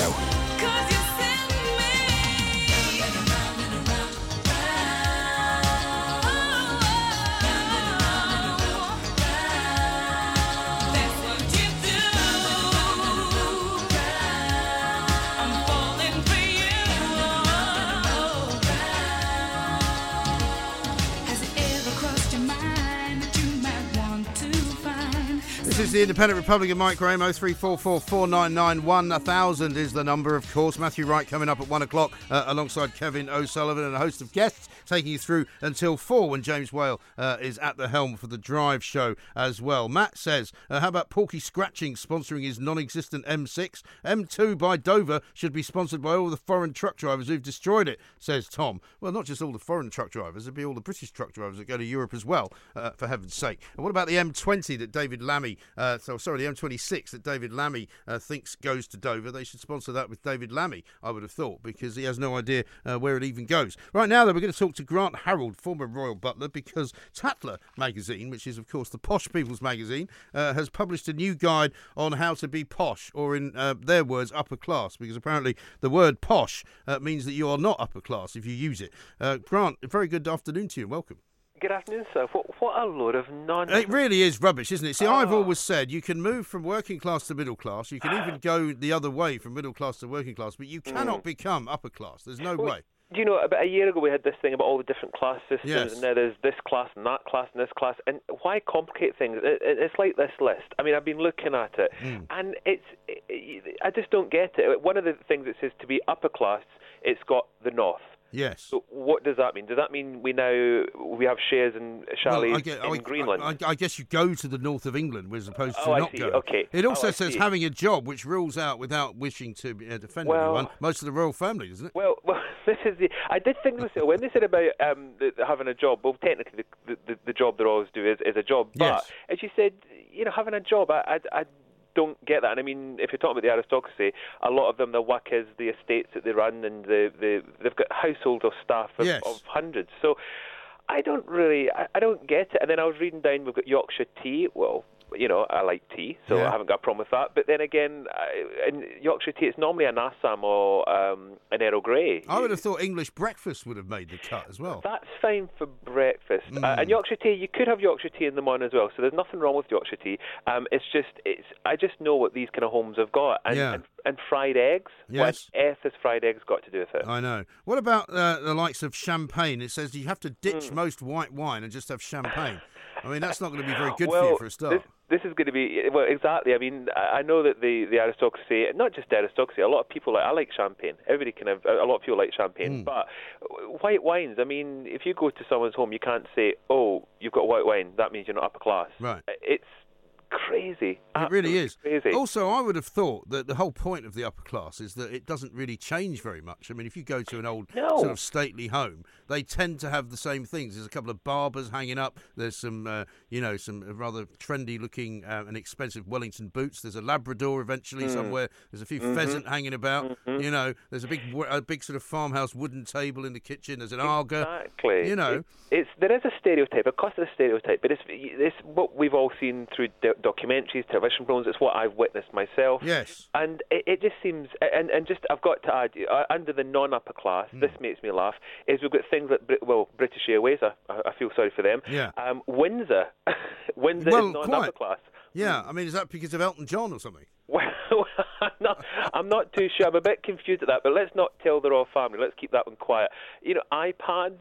This is the Independent Republic of Mike Graham. oh three four four, four nine nine, one thousand is the number, of course. Matthew Wright coming up at one o'clock uh, alongside Kevin O'Sullivan and a host of guests taking you through until four when James Whale uh, is at the helm for the Drive show as well. Matt says, uh, how about Porky Scratching sponsoring his non-existent M six? M two by Dover should be sponsored by all the foreign truck drivers who've destroyed it, says Tom. Well, not just all the foreign truck drivers, it'd be all the British truck drivers that go to Europe as well, uh, for heaven's sake. And what about the M twenty that David Lammy, uh, so sorry, the M twenty-six that David Lammy uh, thinks goes to Dover? They should sponsor that with David Lammy, I would have thought, because he has no idea uh, where it even goes. Right now, though, we're going to talk to Grant Harold, former royal butler, because Tatler magazine, which is, of course, the posh people's magazine, uh, has published a new guide on how to be posh, or in uh, their words, upper class, because apparently the word posh uh, means that you are not upper class if you use it. Uh, Grant, a very good afternoon to you and welcome. Good afternoon, sir. What, what a load of nonsense. It really is rubbish, isn't it? See, oh. I've always said you can move from working class to middle class. You can even go the other way from middle class to working class, but you cannot mm. become upper class. There's no well, way. Do you know, about a year ago we had this thing about all the different class systems, yes. and now there's this class and that class and this class. And why complicate things? It, it, it's like this list. I mean, I've been looking at it, mm. and it's. It, I just don't get it. One of the things it says to be upper class, it's got the North. Yes. So what does that mean? Does that mean we now we have shares in chalets well, guess, in I, Greenland? I, I guess you go to the north of England as opposed to oh, not I see. going. Okay. It also oh, says see. having a job, which rules out without wishing to uh, defend well, anyone most of the royal family, doesn't it? Well, well, this is the. I did think this when they said about um, the, having a job. Well, technically, the, the the job they always do is, is a job. But yes. as you said, you know, having a job, I. I, I don't get that. And I mean, if you're talking about the aristocracy, a lot of them, the work is the estates that they run, and the, the they've got households of staff of, yes. of hundreds. So I don't really, I, I don't get it. And then I was reading down, we've got Yorkshire tea. Well, you know, I like tea, so yeah. I haven't got a problem with that. But then again, I, in Yorkshire tea, it's normally an Assam or um, an Earl Grey. I would have thought English breakfast would have made the cut as well. That's fine for breakfast. Mm. Uh, and Yorkshire tea, you could have Yorkshire tea in the morning as well, so there's nothing wrong with Yorkshire tea. Um, it's just, it's I just know what these kind of homes have got. And, yeah. and, and fried eggs? Yes. What on earth has fried eggs got to do with it? I know. What about uh, the likes of champagne? It says you have to ditch mm. most white wine and just have champagne. I mean, that's not going to be very good well, for you for a start. This, this is going to be, well, exactly. I mean, I know that the, the aristocracy, not just the aristocracy, a lot of people like, I like champagne. Everybody can have, a lot of people like champagne. Mm. But white wines, I mean, if you go to someone's home, you can't say, oh, you've got white wine, that means you're not upper class. Right. It's crazy. It really is. Crazy. Also, I would have thought that the whole point of the upper class is that it doesn't really change very much. I mean, if you go to an old no. sort of stately home, they tend to have the same things. There's a couple of barbers hanging up. There's some, uh, you know, some rather trendy-looking uh, and expensive Wellington boots. There's a Labrador eventually mm. somewhere. There's a few mm-hmm. pheasant hanging about. Mm-hmm. You know, there's a big, a big sort of farmhouse wooden table in the kitchen. There's an Arga. Exactly. You know, it, it's there is a stereotype. Of course, there's a stereotype, but it's it's what we've all seen through do- documentaries, television programs. It's what I've witnessed myself. Yes. And it, it just seems, and, and just I've got to add, uh, under the non-upper class, mm. this makes me laugh, is we've got things like, well, British Airways, I, I feel sorry for them. Yeah. Um, Windsor. Windsor well, is non-upper quite. class. Yeah, I mean, is that because of Elton John or something? Well, I'm not, I'm not too sure. I'm a bit confused at that, but let's not tell the royal family. Let's keep that one quiet. You know, iPads,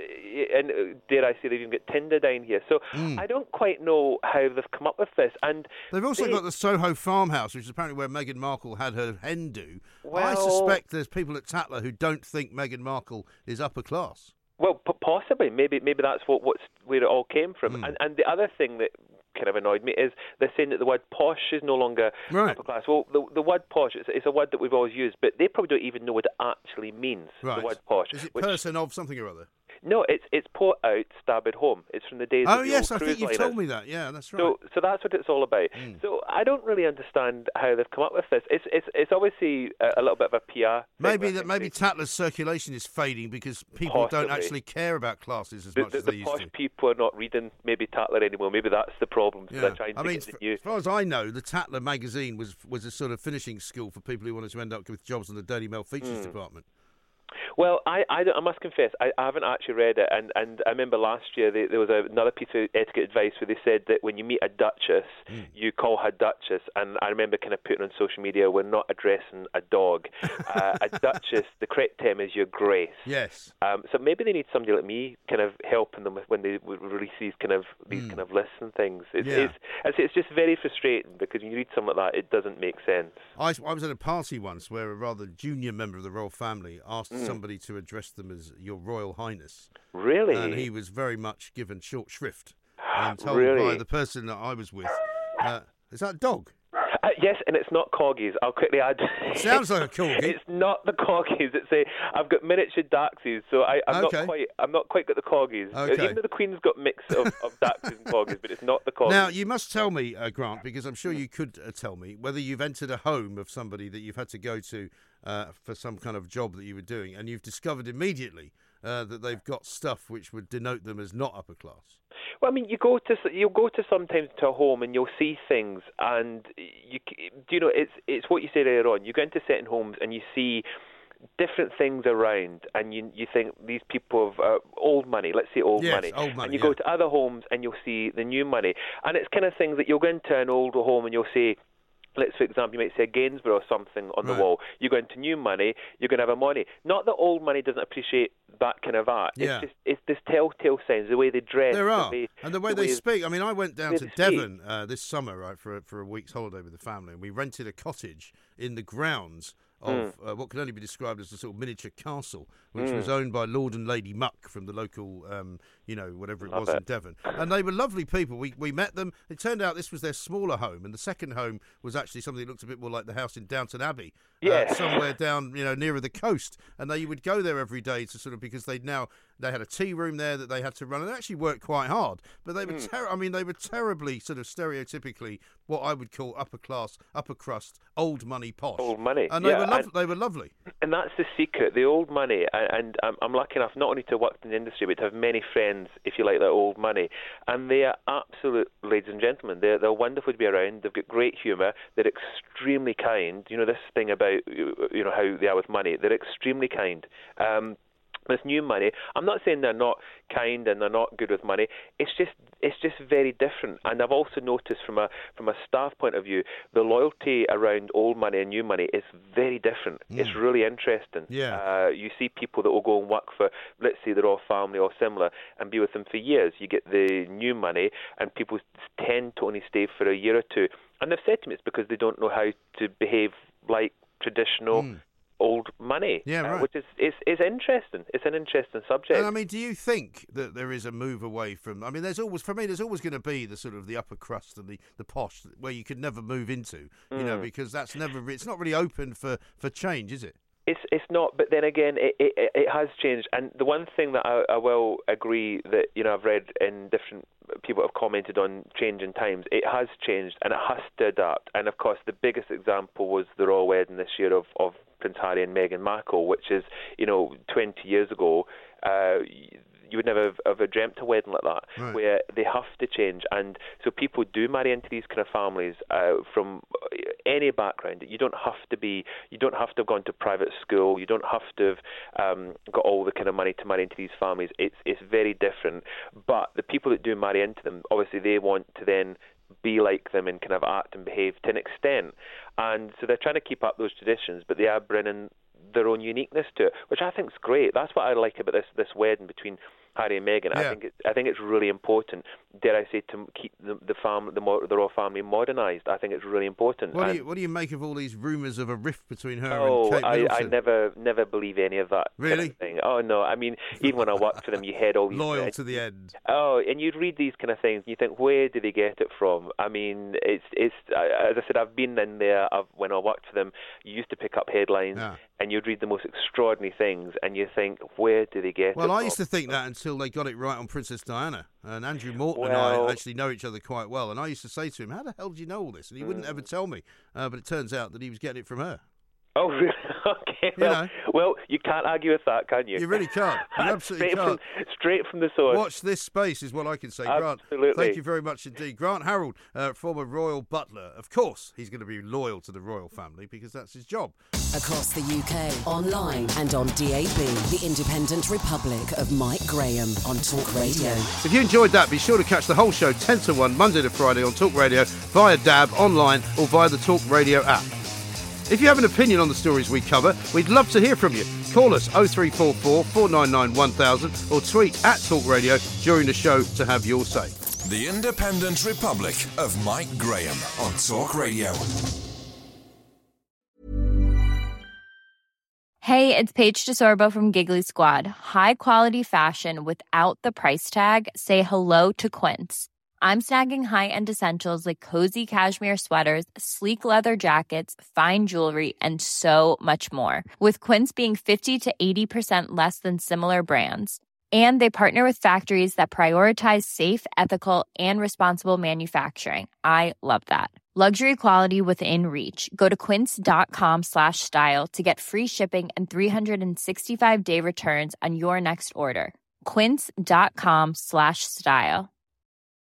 and dare I say they've even got Tinder down here. So mm. I don't quite know how they've come up with this. And they've also they, got the Soho farmhouse, which is apparently where Meghan Markle had her hen do. Well, I suspect there's people at Tatler who don't think Meghan Markle is upper class. Well, p- possibly. Maybe maybe that's what what's where it all came from. Mm. And and the other thing that kind of annoyed me is they're saying that the word posh is no longer right. upper class. Well, the the word posh, it's, it's a word that we've always used, but they probably don't even know what it actually means, right. the word posh. Is it which, person of something or other? No, it's it's port out, starboard home. It's from the days oh, of the yes, old I think you've liners. told me that. Yeah, that's right. So so that's what it's all about. Mm. So I don't really understand how they've come up with this. It's it's it's obviously a, a little bit of a P R thing. Maybe that maybe Tatler's circulation is fading because people Possibly. don't actually care about classes as the, much the, as they the used posh to. people are not reading maybe Tatler anymore. Maybe that's the problem. So Yeah. they're trying I to mean, get f- the new. as far as I know, the Tatler magazine was was a sort of finishing school for people who wanted to end up with jobs in the Daily Mail features Mm. department. Well, I, I, I must confess, I, I haven't actually read it, and, and I remember last year they, there was a, another piece of etiquette advice where they said that when you meet a duchess, mm. you call her duchess, and I remember kind of putting on social media, we're not addressing a dog. uh, a duchess, the correct term is your grace. Yes. Um, so maybe they need somebody like me kind of helping them with when they release these kind of these mm. kind of lists and things. It's, yeah. it's, it's, it's just very frustrating because when you read something like that, it doesn't make sense. I, I was at a party once where a rather junior member of the royal family asked mm. somebody to address them as Your Royal Highness. Really? And he was very much given short shrift and told really? by the person that I was with, uh, is that a dog? Uh, yes, and it's not corgis. I'll quickly add. It sounds like a corgi. It's not the corgis. It's a. I've got miniature dachshunds, so I, I'm okay. not quite. I'm not quite got the corgis. Okay. Even though the Queen's got mix of, of dachshunds and corgis, but it's not the corgis. Now you must tell me, uh, Grant, because I'm sure you could uh, tell me whether you've entered a home of somebody that you've had to go to uh, for some kind of job that you were doing, and you've discovered immediately uh, that they've got stuff which would denote them as not upper class. Well, I mean, you go to you'll go to sometimes to a home and you'll see things, and you do you know it's it's what you said earlier on. You go into certain homes and you see different things around, and you you think these people have uh, old money. Let's say old yes, money. Old money. And you yeah. go to other homes and you'll see the new money, and it's kind of things that you'll go into an older home and you'll say. Let's, for example, you might say a Gainsborough or something on right. the wall. You go into new money, you're going to have a money. Not that old money doesn't appreciate that kind of art. Yeah. It's just it's this telltale signs, the way they dress. There are, the way, and the way the they way speak. I mean, I went down to speak. Devon uh, this summer, right, for a, for a week's holiday with the family, and we rented a cottage in the grounds of mm. uh, what can only be described as a sort of miniature castle, which mm. was owned by Lord and Lady Muck from the local, um, you know, whatever it Love was it. in Devon. And they were lovely people. We we met them. It turned out this was their smaller home, and the second home was actually something that looked a bit more like the house in Downton Abbey, yeah. uh, somewhere down, you know, nearer the coast. And they would go there every day to sort of because they'd now they had a tea room there that they had to run, and they actually worked quite hard. But they were, Mm. ter- I mean, they were terribly sort of stereotypically what I would call upper class, upper crust, old money posh. Old money, and they yeah, were lo- and, they were lovely. And that's the secret, the old money. And, and I'm, I'm lucky enough not only to work in the industry, but to have many friends, if you like, that old money. And they are absolute ladies and gentlemen. They're they're wonderful to be around. They've got great humour. They're extremely kind. You know this thing about you know how they are with money. They're extremely kind. Um, This new money, I'm not saying they're not kind and they're not good with money. It's just it's just very different. And I've also noticed from a from a staff point of view, the loyalty around old money and new money is very different. Mm. It's really interesting. Yeah. Uh, you see people that will go and work for, let's say, the royal family or similar, and be with them for years. You get the new money, and people tend to only stay for a year or two. And they've said to me it's because they don't know how to behave like traditional. Mm. old money, yeah, right. uh, which is, is is interesting. It's an interesting subject. And I mean, do you think that there is a move away from? I mean, there's always, for me, there's always going to be the sort of the upper crust and the, the posh where you could never move into, you mm. know, because that's never. It's not really open for, for change, is it? It's it's not, but then again, it, it it has changed. And the one thing that I, I will agree that you know I've read in different people have commented on changing times. It has changed, and it has to adapt. And of course, the biggest example was the royal wedding this year of of Prince Harry and Meghan Markle, which is you know twenty years ago. Uh, you would never have ever dreamt a wedding like that, right. where they have to change. And so people do marry into these kind of families uh, from any background. You don't have to be, you don't have to have gone to private school. You don't have to have um, got all the kind of money to marry into these families. It's it's very different. But the people that do marry into them, obviously they want to then be like them and kind of act and behave to an extent. And so they're trying to keep up those traditions, but they are bringing their own uniqueness to it, which I think is great. That's what I like about this this wedding between Harry and Meghan. Yeah. I think it, I think it's really important, dare I say, to keep the the fam the, the royal family modernised. I think it's really important. What do and, you What do you make of all these rumours of a rift between her oh, and Kate I, Middleton? I never never believe any of that. Really? Kind of thing. Oh no, I mean, even when I worked for them, you had all these Loyal uh, to the end. Oh, and you'd read these kind of things, and you think, where do they get it from? I mean, it's it's as I said, I've been in there. I've, when I worked for them, you used to pick up headlines, Yeah. and you'd read the most extraordinary things, and you think, where do they get Well, it from? I used to think that until they got it right on Princess Diana. And Andrew Morton Well- and I actually know each other quite well. And I used to say to him, how the hell do you know all this? And he wouldn't ever tell me. Uh, but it turns out that he was getting it from her. Oh, really? Okay. You Well, know. well, you can't argue with that, can you? You really can't. You absolutely straight can't. From, straight from the source. Watch this space is what I can say. Grant, Absolutely. thank you very much indeed. Grant Harold, uh, former royal butler. Of course, he's going to be loyal to the royal family because that's his job. Across the U K, online and on D A B, the Independent Republic of Mike Graham on Talk Radio. So if you enjoyed that, be sure to catch the whole show ten to one, Monday to Friday on Talk Radio, via D A B, online or via the Talk Radio app. If you have an opinion on the stories we cover, we'd love to hear from you. Call us oh three four four, four nine nine, one thousand or tweet at Talk Radio during the show to have your say. The Independent Republic of Mike Graham on Talk Radio. Hey, it's Paige DeSorbo from Giggly Squad. High quality fashion without the price tag. Say hello to Quince. I'm snagging high-end essentials like cozy cashmere sweaters, sleek leather jackets, fine jewelry, and so much more. With Quince being fifty to eighty percent less than similar brands. And they partner with factories that prioritize safe, ethical, and responsible manufacturing. I love that. Luxury quality within reach. Go to quince.com slash style to get free shipping and three sixty-five day returns on your next order. Quince.com slash style.